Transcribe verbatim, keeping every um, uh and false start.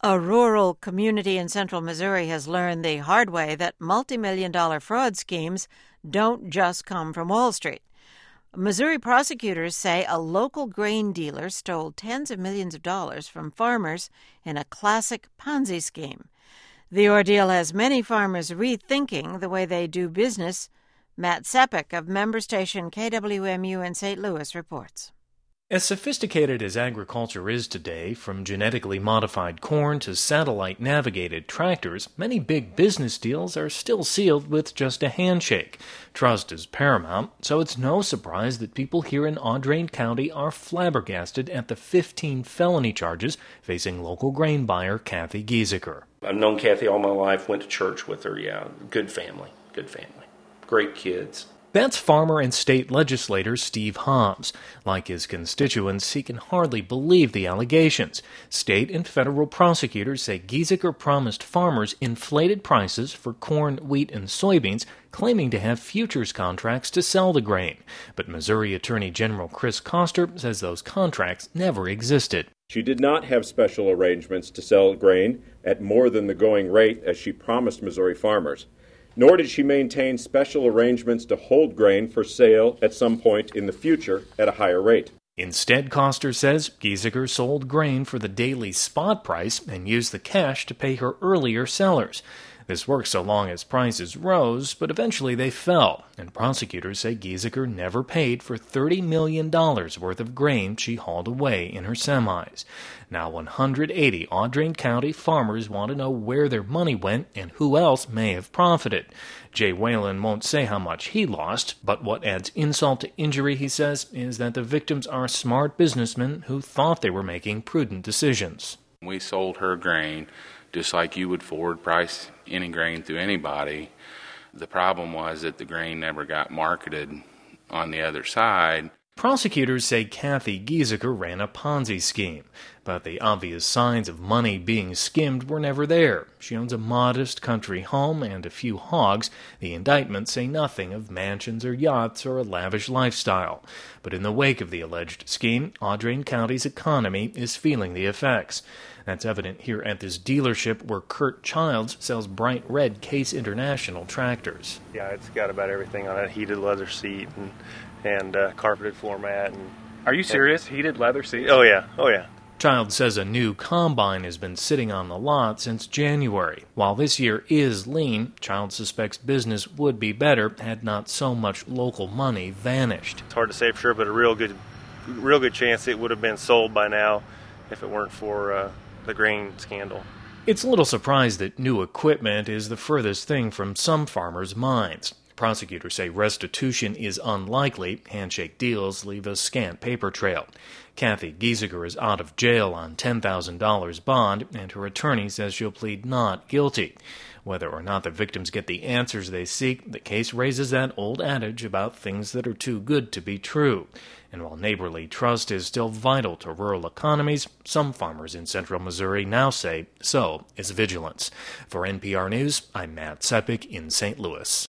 A rural community in central Missouri has learned the hard way that multi-million dollar fraud schemes don't just come from Wall Street. Missouri prosecutors say a local grain dealer stole tens of millions of dollars from farmers in a classic Ponzi scheme. The ordeal has many farmers rethinking the way they do business. Matt Sepik of member station K W M U in Saint Louis reports. As sophisticated as agriculture is today, from genetically modified corn to satellite-navigated tractors, many big business deals are still sealed with just a handshake. Trust is paramount, so it's no surprise that people here in Audrain County are flabbergasted at the fifteen felony charges facing local grain buyer Kathy Gieseker. I've known Kathy all my life, went to church with her, yeah. Good family, good family. Great kids. That's farmer and state legislator Steve Hobbs. Like his constituents, he can hardly believe the allegations. State and federal prosecutors say Gieseker promised farmers inflated prices for corn, wheat, and soybeans, claiming to have futures contracts to sell the grain. But Missouri Attorney General Chris Koster says those contracts never existed. She did not have special arrangements to sell grain at more than the going rate as she promised Missouri farmers. Nor did she maintain special arrangements to hold grain for sale at some point in the future at a higher rate. Instead, Koster says Gieseker sold grain for the daily spot price and used the cash to pay her earlier sellers. This worked so long as prices rose, but eventually they fell, and prosecutors say Gieseker never paid for thirty million dollars worth of grain she hauled away in her semis. Now one hundred eighty Audrain County farmers want to know where their money went and who else may have profited. Jay Whalen won't say how much he lost, but what adds insult to injury, he says, is that the victims are smart businessmen who thought they were making prudent decisions. We sold her grain just like you would forward price any grain to anybody. The problem was that the grain never got marketed on the other side. Prosecutors say Kathy Gieseker ran a Ponzi scheme, but the obvious signs of money being skimmed were never there. She owns a modest country home and a few hogs. The indictments say nothing of mansions or yachts or a lavish lifestyle. But in the wake of the alleged scheme, Audrain County's economy is feeling the effects. That's evident here at this dealership where Kurt Childs sells bright red Case International tractors. Yeah, it's got about everything on it, heated leather seat and and uh, carpeted floor mat. And, Are you serious? And, heated leather seat? Oh, yeah. Oh, yeah. Childs says a new combine has been sitting on the lot since January. While this year is lean, Childs suspects business would be better had not so much local money vanished. It's hard to say for sure, but a real good, real good chance it would have been sold by now if it weren't for uh, the grain scandal. It's a little surprised that new equipment is the furthest thing from some farmers' minds. Prosecutors say restitution is unlikely. Handshake deals leave a scant paper trail. Kathy Gieseker is out of jail on ten thousand dollars bond, and her attorney says she'll plead not guilty. Whether or not the victims get the answers they seek, the case raises that old adage about things that are too good to be true. And while neighborly trust is still vital to rural economies, some farmers in central Missouri now say so is vigilance. For N P R News, I'm Matt Sepik in Saint Louis.